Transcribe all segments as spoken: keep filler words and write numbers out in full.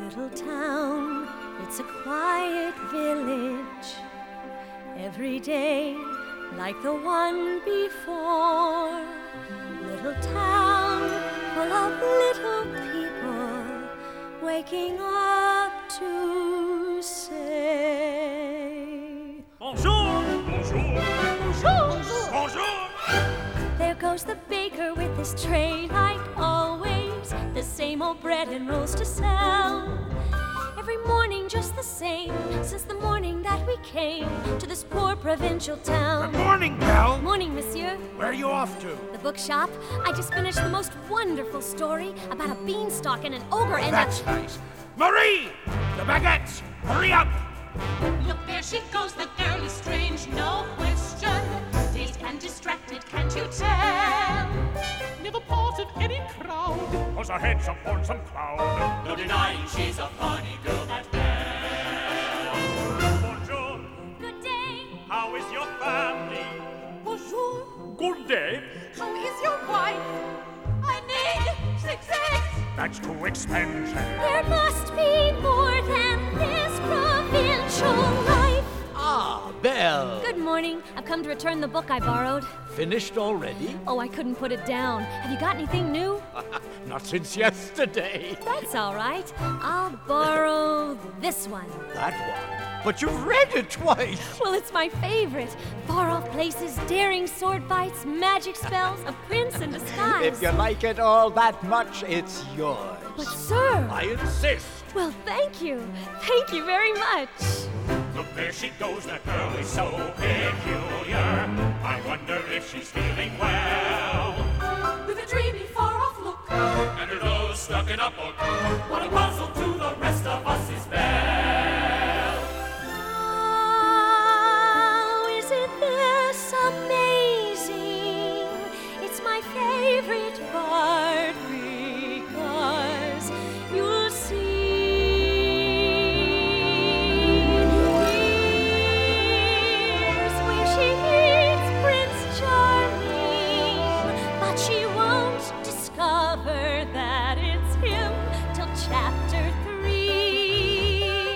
little town, it's a quiet village. Every day, like the one before. Little town full of little people waking up to say Bonjour! Bonjour! Bonjour! Bonjour! There goes the baker with his tray like always. The same old bread and rolls to sell. Every morning just the same, since the morning that we came to this poor provincial town. Good morning, Belle. Morning, monsieur. Where are you off to? The bookshop. I just finished the most wonderful story about a beanstalk and an ogre and That's a... nice. Marie! The baguettes! Hurry up! Look, there she goes, the girl is strange, no question. Dazed and distracted, can't you tell? Never part of any crowd. Cause her head's upon some cloud. No denying she's a funny girl, that Belle. Bonjour! Good day. How is your family? Bonjour, Good day. how is your wife? I need six eggs. That's too expensive. There must be more than this provincial life. Ah, Belle. Good morning. I've come to return the book I borrowed. Finished already? Oh, I couldn't put it down. Have you got anything new? Not since yesterday. That's all right. I'll borrow this one. That one. But you've read it twice. Well, it's my favorite. Far-off places, daring sword fights, magic spells, a prince in disguise. If you like it all that much, it's yours. But, sir... I insist. Well, thank you. Thank you very much. Look, there she goes, that girl is so peculiar. I wonder if she's feeling well. With a dreamy, far-off look. And her nose stuck in a book. What a puzzle to the rest of us is Belle. Oh, isn't this amazing? It's my favorite part because you'll see. Here's where she meets Prince Charming, but she won't discover that it's him till chapter three.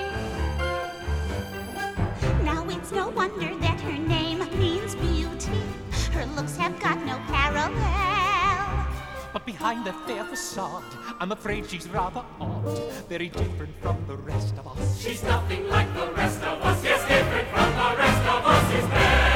Now it's no wonder that her name means beauty. Her looks have got no parallel. But behind that fair facade, I'm afraid she's rather odd. Very different from the rest of us. She's nothing like the rest of us. Yes, different from the rest of us is Belle.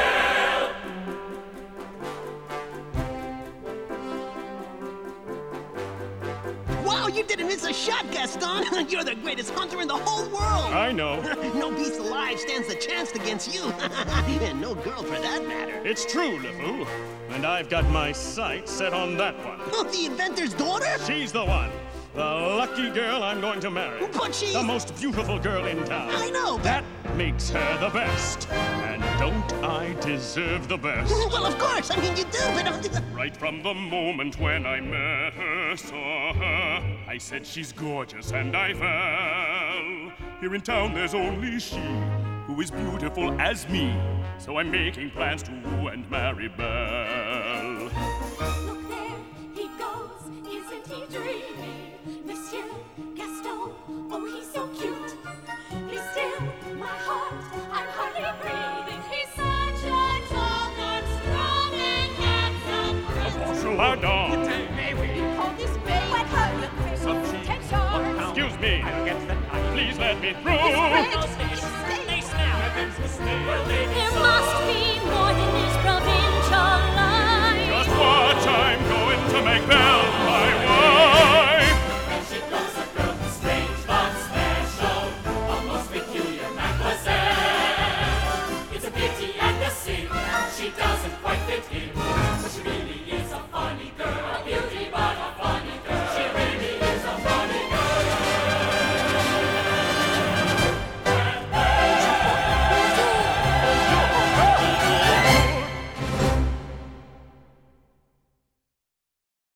Wow, you didn't miss a shot, Gaston! You're the greatest hunter in the whole world! I know. No beast alive stands a chance against you! And no girl for that matter. It's true, LeFou. And I've got my sights set on that one. Oh, the inventor's daughter? She's the one. The lucky girl I'm going to marry. But she's... The most beautiful girl in town. I know, but... That makes her the best. And don't I deserve the best? Well, of course, I mean, you do, but... Right from the moment when I met her, saw her, I said she's gorgeous and I fell. Here in town there's only she who is beautiful as me. So I'm making plans to woo and marry Belle. Look, there he goes, isn't he dreamy? Monsieur Gaston, oh, he's so cute. He's still my heart, I'm hardly breathing. He's such a tall, good, strong, and handsome prince. Bonjour, pardon. May we? Call this babe, but her Some cheese. ten yards. Excuse me. I'll get the knife. Please let me through. His red